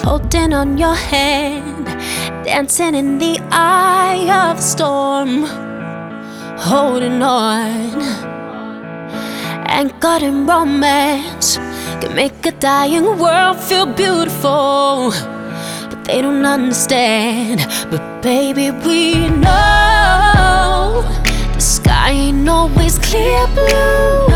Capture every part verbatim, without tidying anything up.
holding on your hand, dancing in the eye of the storm, holding on. And God and romance can make a dying world feel beautiful, but they don't understand. But baby, we know the sky ain't always clear blue,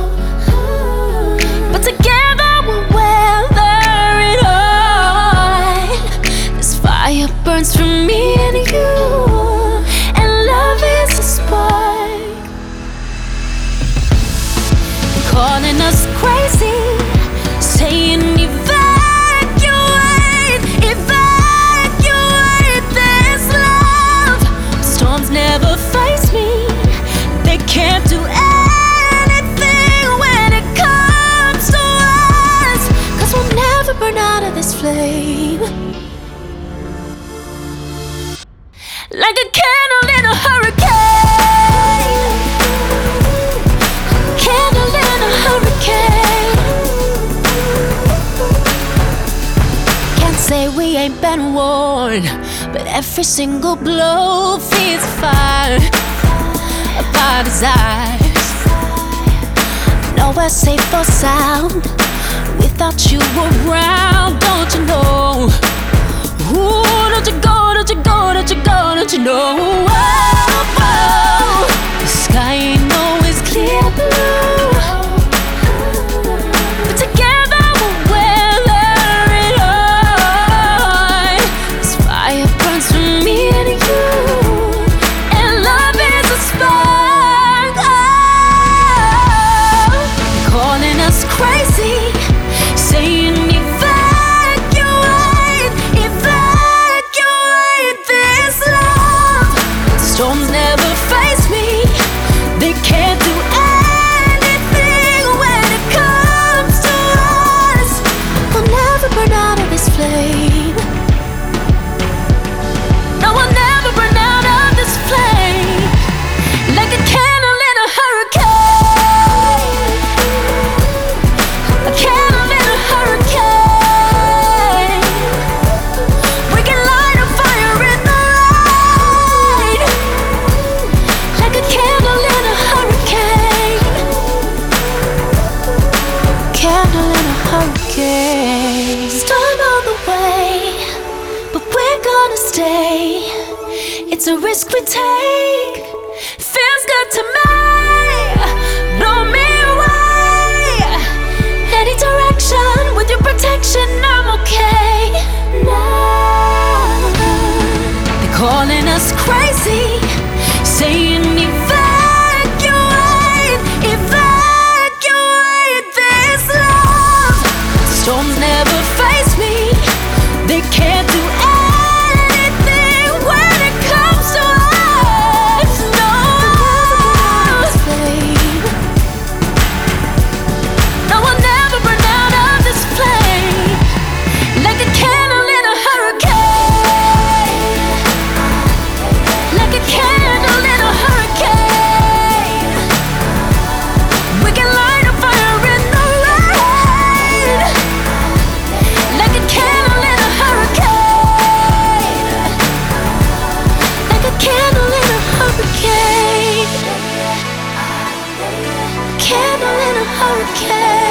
but together we'll weather it all. This fire burns for me and you, and love is a spark. They're calling us crazy, saying evacuate, evacuate this love. Storms never face me, they can't do anything when it comes to us, 'cause we'll never burn out of this flame. Like a candle in a hurricane, candle in a hurricane. Can't say we ain't been warned, but every single blow feeds fire, our desires. Nowhere safe or sound without you around, don't you know? Ooh, don't you go, don't you go, don't you go, don't you know? Oh, oh, the sky ain't always clear blue, but together we'll weather it all. This fire burns for me and you, and love is a spark. Oh, calling us crazy, saying evacuate, evacuate this love. Storms never face me, they can't do anything when it comes to us. We'll never burn out of this flame. No, we'll never burn out of this flame. Like a candle in a hurricane, a candle in a hurricane. We can light a fire in the rain, like a candle in a hurricane, candle in a hurricane. Storm on the way, but we're gonna stay. It's a risk we take, feels good to me. Blow me away, any direction with your protection, I'm okay. Now they're calling us crazy, saying evacuate, evacuate this love. Storms never face me, they can't do anything when it comes to us. No, no, we'll never burn out of this flame. Like a candle in a hurricane, like a candle in a hurricane. We can light a fire in the rain, like a candle in a hurricane, like a candle in a hurricane, candle in a hurricane.